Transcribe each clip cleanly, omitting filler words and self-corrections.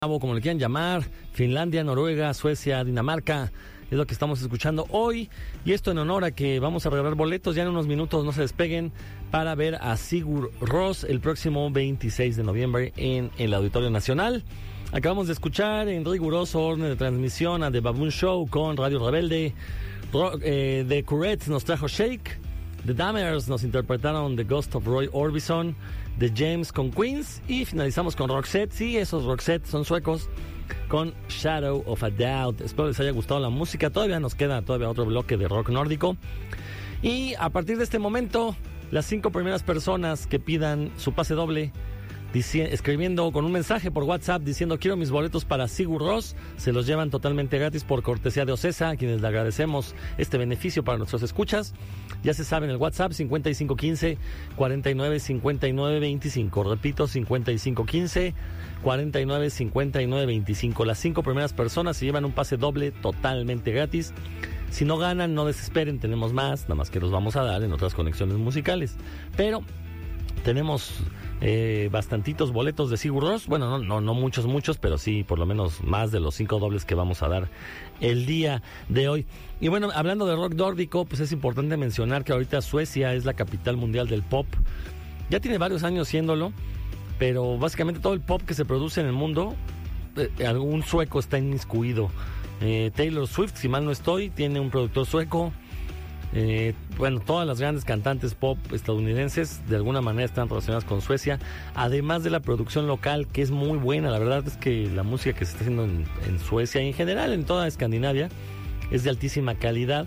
Como le quieran llamar, Finlandia, Noruega, Suecia, Dinamarca, es lo que estamos escuchando hoy, y esto en honor a que vamos a regalar boletos, ya en unos minutos, no se despeguen, para ver a Sigur Rós el próximo 26 de noviembre en el Auditorio Nacional. Acabamos de escuchar en riguroso orden de transmisión a The Baboon Show con Radio Rebelde, The Courettes nos trajo Shake, The Dammers nos interpretaron The Ghost of Roy Orbison, The James con Queens, y finalizamos con Roxette. Sí, esos Roxette son suecos, con Shadow of a Doubt. Espero les haya gustado la música. Todavía nos queda otro bloque de rock nórdico, y a partir de este momento las 5 primeras personas que pidan su pase doble escribiendo con un mensaje por WhatsApp diciendo quiero mis boletos para Sigur Rós, se los llevan totalmente gratis por cortesía de Ocesa, a quienes le agradecemos este beneficio para nuestros escuchas. Ya se sabe, en el WhatsApp 5515 49 59 25, repito, 5515 49 59 25. Las 5 primeras personas se llevan un pase doble totalmente gratis. Si no ganan, no desesperen, tenemos más, nada más que los vamos a dar en otras conexiones musicales, pero tenemos bastantitos boletos de Sigur Rós. Bueno, no muchos, pero sí por lo menos más de los 5 dobles que vamos a dar el día de hoy. Y bueno, hablando de rock nórdico, pues es importante mencionar que ahorita Suecia es la capital mundial del pop. Ya tiene varios años siéndolo, pero básicamente todo el pop que se produce en el mundo, algún sueco está inmiscuido. Taylor Swift, si mal no estoy, tiene un productor sueco. Bueno, todas las grandes cantantes pop estadounidenses de alguna manera están relacionadas con Suecia, además de la producción local, que es muy buena. La verdad es que la música que se está haciendo en Suecia y en general en toda Escandinavia es de altísima calidad.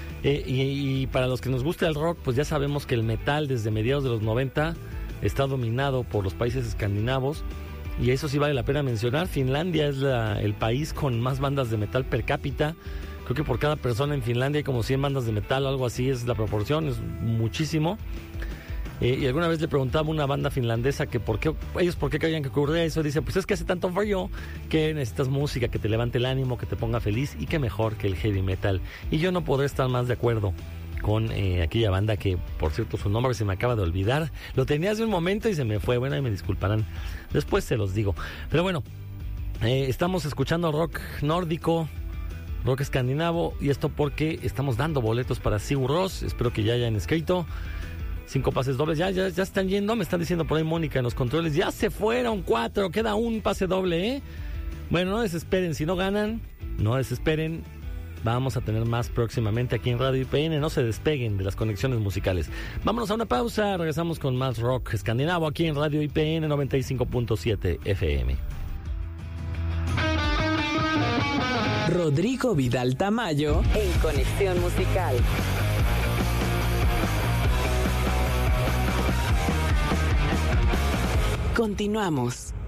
Y para los que nos gusta el rock, pues ya sabemos que el metal desde mediados de los 90 está dominado por los países escandinavos, y eso sí vale la pena mencionar. Finlandia es el país con más bandas de metal per cápita. Creo que por cada persona en Finlandia hay como 100 bandas de metal o algo así, es la proporción, es muchísimo. Y alguna vez le preguntaba a una banda finlandesa que por qué creían que ocurría eso. Dice, pues es que hace tanto frío que necesitas música que te levante el ánimo, que te ponga feliz, y que mejor que el heavy metal. Y yo no podré estar más de acuerdo con aquella banda que, por cierto, su nombre se me acaba de olvidar. Lo tenía hace un momento y se me fue. Bueno, ahí me disculparán, después se los digo. Pero bueno, estamos escuchando rock nórdico, rock escandinavo, y esto porque estamos dando boletos para Sigur Rós. Espero que ya hayan escrito 5 pases dobles. Ya están yendo, me están diciendo por ahí Mónica en los controles, ya se fueron 4, queda un pase doble, Bueno, no desesperen, si no ganan, no desesperen. Vamos a tener más próximamente aquí en Radio IPN, no se despeguen de las conexiones musicales. Vámonos a una pausa, regresamos con más rock escandinavo aquí en Radio IPN 95.7 FM. Rodrigo Vidal Tamayo en Conexión Musical. Continuamos.